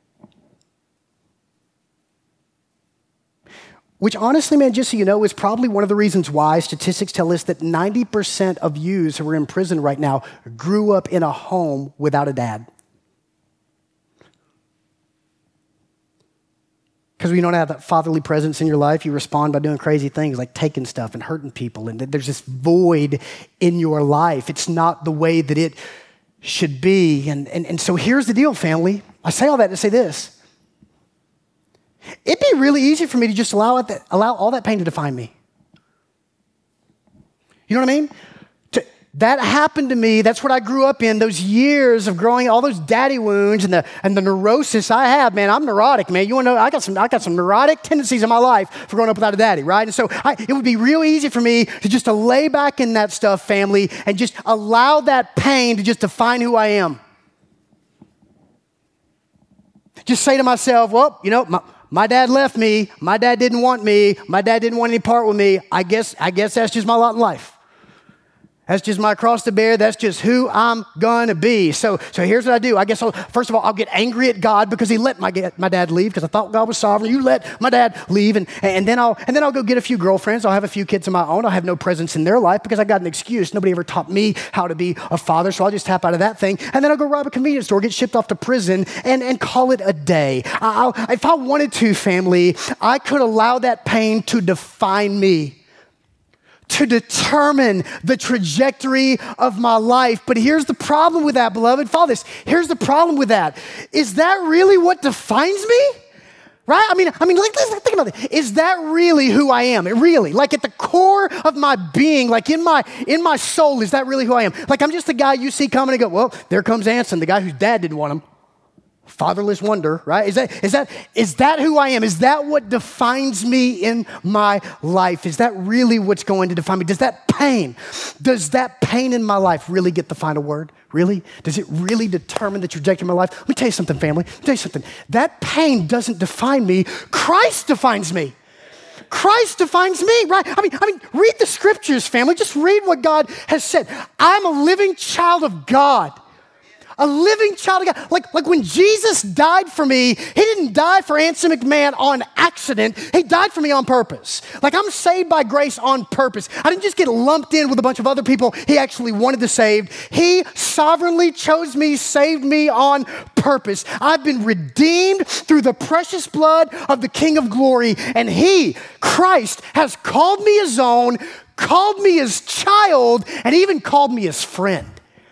Which honestly, man, just so you know, is probably one of the reasons why statistics tell us that ninety percent of youths who are in prison right now grew up in a home without a dad. Because when you don't have that fatherly presence in your life, you respond by doing crazy things like taking stuff and hurting people. And there's this void in your life. It's not the way that it should be. And, and, and so here's the deal, family. I say all that to say this. It'd be really easy for me to just allow, it that, allow all that pain to define me. You know what I mean? To, that happened to me. That's what I grew up in, those years of growing, all those daddy wounds and the and the neurosis I have. Man, I'm neurotic, man. You want to know, I got some I got some neurotic tendencies in my life for growing up without a daddy, right? And so I, it would be real easy for me to just to lay back in that stuff, family, and just allow that pain to just define who I am. Just say to myself, well, you know, my, my dad left me. My dad didn't want me. My dad didn't want any part with me. I guess, I guess that's just my lot in life. That's just my cross to bear. That's just who I'm gonna be. So, so here's what I do. I guess, I'll, first of all, I'll get angry at God because he let my, my dad leave because I thought God was sovereign. You let my dad leave. And, and, then I'll, and then I'll go get a few girlfriends. I'll have a few kids of my own. I'll have no presence in their life because I got an excuse. Nobody ever taught me how to be a father, so I'll just tap out of that thing. And then I'll go rob a convenience store, get shipped off to prison, and, and call it a day. I'll, if I wanted to, family, I could allow that pain to define me, to determine the trajectory of my life. But here's the problem with that, beloved. Follow this. Here's the problem with that. Is that really what defines me? Right? I mean, I mean, like, think about it. Is that really who I am? It really, like at the core of my being, like in my in my soul, is that really who I am? Like I'm just the guy you see coming and go, well, there comes Anson, the guy whose dad didn't want him. Fatherless wonder, right? Is that, is that, is that who I am? Is that what defines me in my life? Is that really what's going to define me? Does that pain, does that pain in my life really get the final word? Really? Does it really determine the trajectory of my life? Let me tell you something, family. Let me tell you something. That pain doesn't define me. Christ defines me. Christ defines me, right? I mean, I mean, read the scriptures, family. Just read what God has said. I'm a living child of God. A living child of God. Like, like when Jesus died for me, he didn't die for Anson McMahon on accident. He died for me on purpose. Like I'm saved by grace on purpose. I didn't just get lumped in with a bunch of other people he actually wanted to save. He sovereignly chose me, saved me on purpose. I've been redeemed through the precious blood of the King of Glory. And he, Christ, has called me his own, called me his child, and even called me his friend.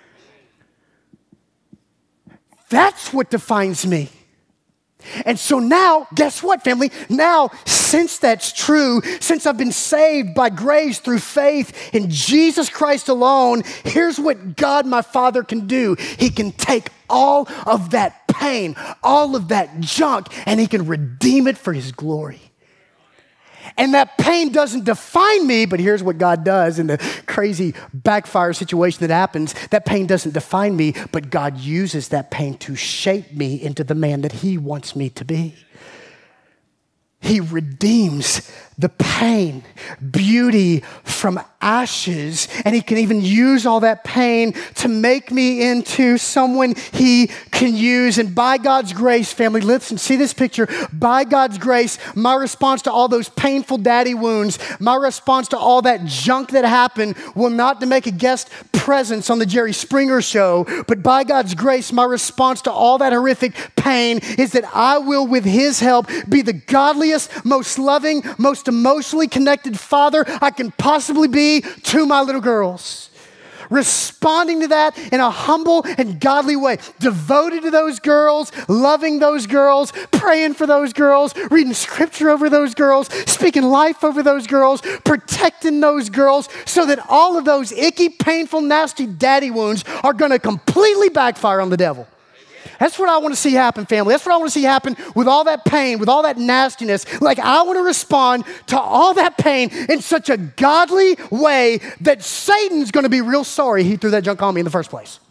That's what defines me. And so now, guess what, family? Now, since that's true, since I've been saved by grace through faith in Jesus Christ alone, here's what God, my Father, can do. He can take all of that pain, all of that junk, and he can redeem it for his glory. And that pain doesn't define me, but here's what God does in the crazy backfire situation that happens. That pain doesn't define me, but God uses that pain to shape me into the man that he wants me to be. He redeems the pain, beauty from ashes, and he can even use all that pain to make me into someone he can use. And by God's grace, family, listen, see this picture. By God's grace, my response to all those painful daddy wounds, my response to all that junk that happened will not to make a guest presence on the Jerry Springer show, but by God's grace, my response to all that horrific pain is that I will, with his help, be the godliest, most loving, most emotionally connected father I can possibly be to my little girls. Responding to that in a humble and godly way, devoted to those girls, loving those girls, praying for those girls, reading scripture over those girls, speaking life over those girls, protecting those girls so that all of those icky, painful, nasty daddy wounds are going to completely backfire on the devil. That's what I want to see happen, family. That's what I want to see happen with all that pain, with all that nastiness. Like I want to respond to all that pain in such a godly way that Satan's going to be real sorry he threw that junk on me in the first place.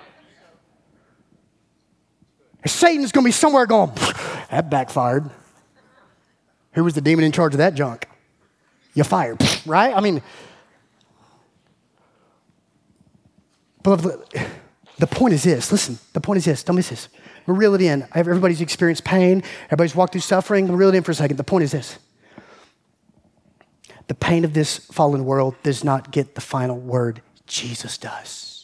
Satan's going to be somewhere going, that backfired. Who was the demon in charge of that junk? You fired, right? I mean, beloved, the point is this. Listen, the point is this. Don't miss this. We'll reel it in. Everybody's experienced pain. Everybody's walked through suffering. We'll reel it in for a second. The point is this. The pain of this fallen world does not get the final word. Jesus does.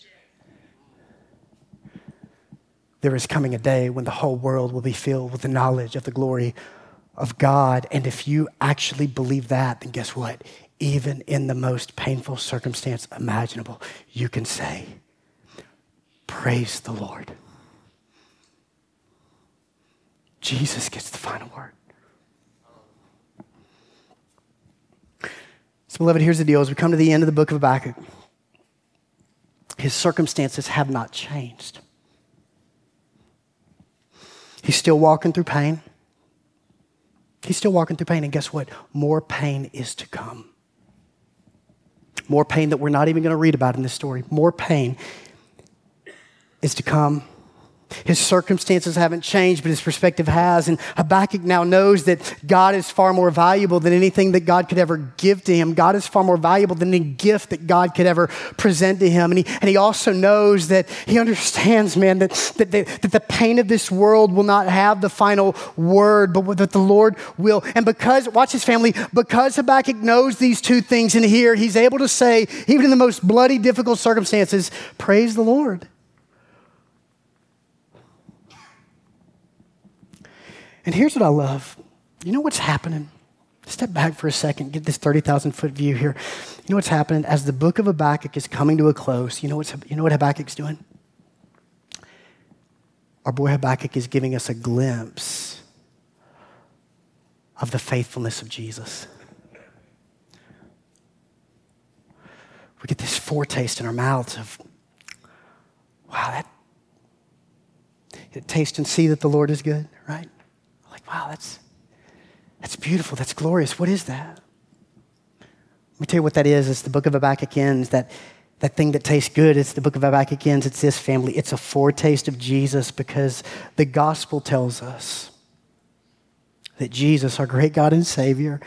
There is coming a day when the whole world will be filled with the knowledge of the glory of God. And if you actually believe that, then guess what? Even in the most painful circumstance imaginable, you can say, praise the Lord. Jesus gets the final word. So, beloved, here's the deal. As we come to the end of the book of Habakkuk, his circumstances have not changed. He's still walking through pain. He's still walking through pain. And guess what? More pain is to come. More pain that we're not even going to read about in this story. More pain is to come. His circumstances haven't changed, but his perspective has. And Habakkuk now knows that God is far more valuable than anything that God could ever give to him. God is far more valuable than any gift that God could ever present to him. And he, and he also knows that he understands, man, that, that, that, that the pain of this world will not have the final word, but that the Lord will. And because, watch his family, because Habakkuk knows these two things in here, he's able to say, even in the most bloody, difficult circumstances, praise the Lord. And here's what I love. You know what's happening? Step back for a second, get this thirty thousand foot view here. You know what's happening? As the book of Habakkuk is coming to a close, you know, what's, you know what Habakkuk's doing? Our boy Habakkuk is giving us a glimpse of the faithfulness of Jesus. We get this foretaste in our mouths of, wow, that, taste and see that the Lord is good, right? Like, wow, that's that's beautiful. That's glorious. What is that? Let me tell you what that is. It's the book of Habakkuk ends. That, that thing that tastes good, it's the book of Habakkuk ends. It's this, family. It's a foretaste of Jesus, because the gospel tells us that Jesus, our great God and Savior,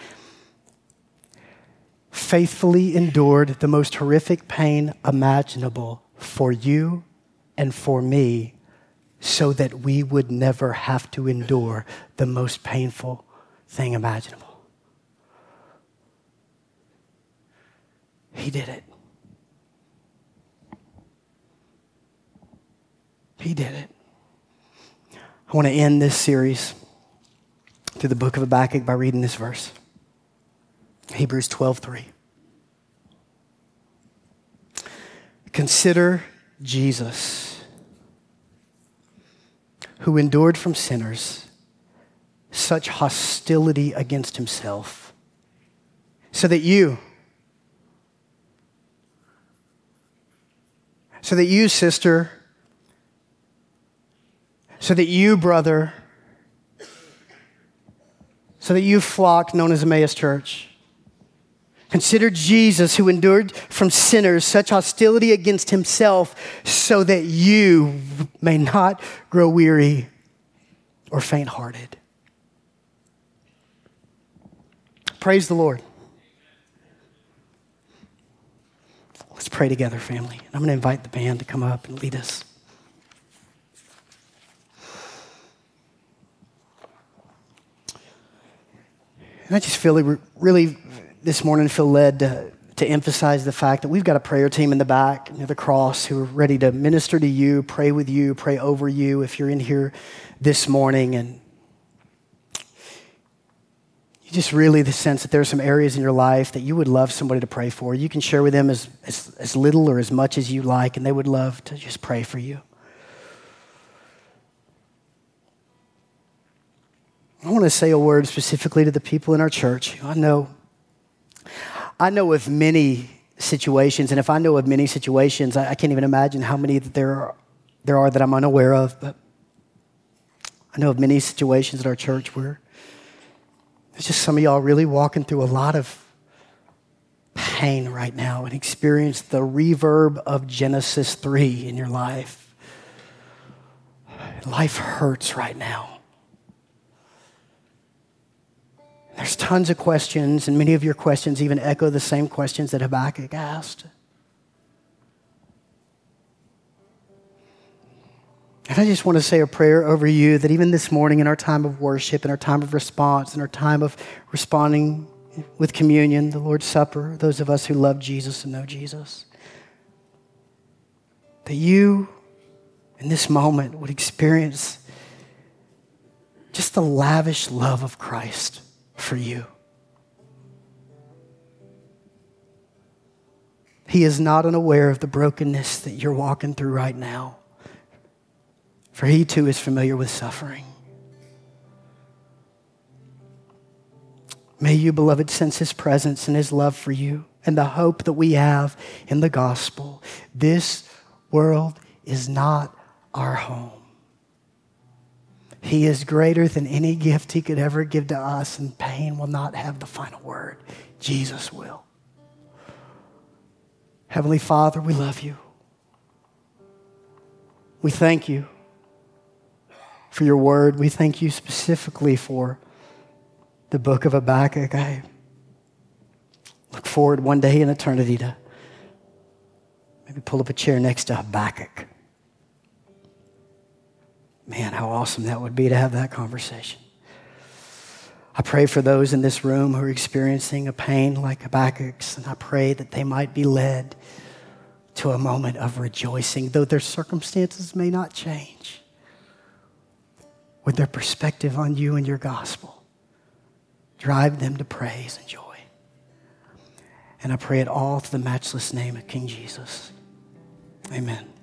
faithfully endured the most horrific pain imaginable for you and for me, so that we would never have to endure the most painful thing imaginable. He did it. He did it. I want to end this series through the book of Habakkuk by reading this verse. Hebrews twelve three. Consider Jesus, who endured from sinners such hostility against himself, so that you, so that you, sister, so that you, brother, so that you, flock known as Emmaus Church, consider Jesus, who endured from sinners such hostility against himself, so that you may not grow weary or faint-hearted. Praise the Lord. Let's pray together, family. I'm going to invite the band to come up and lead us. And I just feel like really this morning feel led to, to emphasize the fact that we've got a prayer team in the back near the cross who are ready to minister to you, pray with you, pray over you. If you're in here this morning and you just really the sense that there are some areas in your life that you would love somebody to pray for, you can share with them as, as, as little or as much as you like, and they would love to just pray for you. I want to say a word specifically to the people in our church. I know, I know of many situations, and if I know of many situations, I, I can't even imagine how many that there are, there are that I'm unaware of, but I know of many situations at our church where there's just some of y'all really walking through a lot of pain right now and experience the reverb of Genesis three in your life. Life hurts right now. There's tons of questions, and many of your questions even echo the same questions that Habakkuk asked. And I just want to say a prayer over you that even this morning in our time of worship, in our time of response, in our time of responding with communion, the Lord's Supper, those of us who love Jesus and know Jesus, that you in this moment would experience just the lavish love of Christ for you. He is not unaware of the brokenness that you're walking through right now, for he too is familiar with suffering. May you, beloved, sense his presence and his love for you and the hope that we have in the gospel. This world is not our home. He is greater than any gift he could ever give to us, and pain will not have the final word. Jesus will. Heavenly Father, we love you. We thank you for your word. We thank you specifically for the book of Habakkuk. I look forward one day in eternity to maybe pull up a chair next to Habakkuk. Man, how awesome that would be to have that conversation. I pray for those in this room who are experiencing a pain like Habakkuk's, and I pray that they might be led to a moment of rejoicing, though their circumstances may not change, with their perspective on you and your gospel. Drive them to praise and joy. And I pray it all through the matchless name of King Jesus. Amen.